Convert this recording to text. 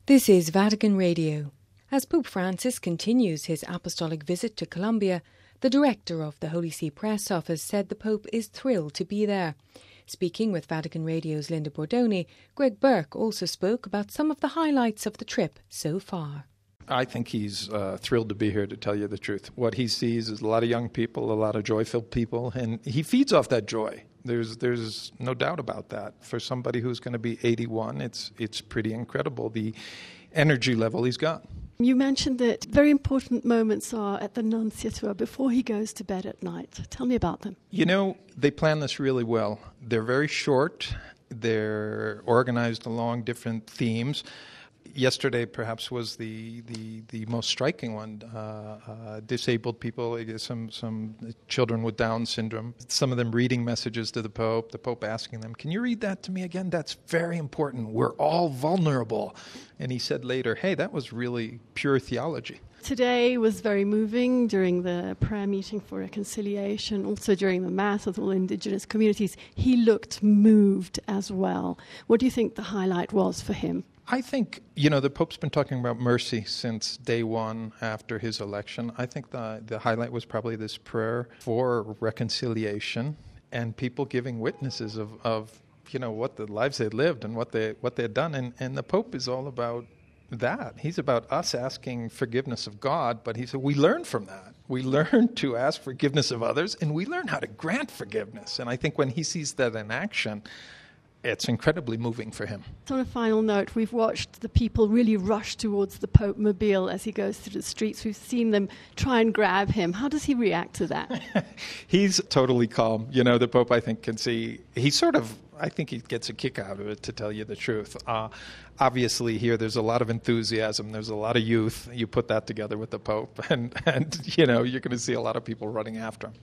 This is Vatican Radio. As Pope Francis continues his apostolic visit to Colombia, the director of the Holy See Press Office said the Pope is thrilled to be there. Speaking with Vatican Radio's Linda Bordoni, Greg Burke also spoke about some of the highlights of the trip so far. I think he's thrilled to be here, to tell you the truth. What he sees is a lot of young people, a lot of joy-filled people, and he feeds off that joy. There's no doubt about that. For somebody who's going to be 81, it's pretty incredible, the energy level he's got. You mentioned that very important moments are at the Nunciatura before he goes to bed at night. Tell me about them. You know, they plan this really well. They're very short. They're organized along different themes. Yesterday, perhaps, was the most striking one. Disabled people, some children with Down syndrome, some of them reading messages to the Pope asking them, "Can you read that to me again? That's very important. We're all vulnerable." And he said later, hey, that was really pure theology. Today was very moving during the prayer meeting for reconciliation, also during the Mass with all indigenous communities. He looked moved as well. What do you think the highlight was for him? I think, the Pope's been talking about mercy since day one after his election. I think the highlight was probably this prayer for reconciliation and people giving witnesses of what the lives they lived and what they had done. And the Pope is all about that. He's about us asking forgiveness of God, but he said we learn from that. We learn to ask forgiveness of others, and we learn how to grant forgiveness. And I think when he sees that in action, it's incredibly moving for him. So on a final note, we've watched the people really rush towards the Pope Mobile as he goes through the streets. We've seen them try and grab him. How does he react to that? He's totally calm. The Pope, I think, can see, I think he gets a kick out of it, to tell you the truth. Obviously, here there's a lot of enthusiasm. There's a lot of youth. You put that together with the Pope, and you're going to see a lot of people running after him.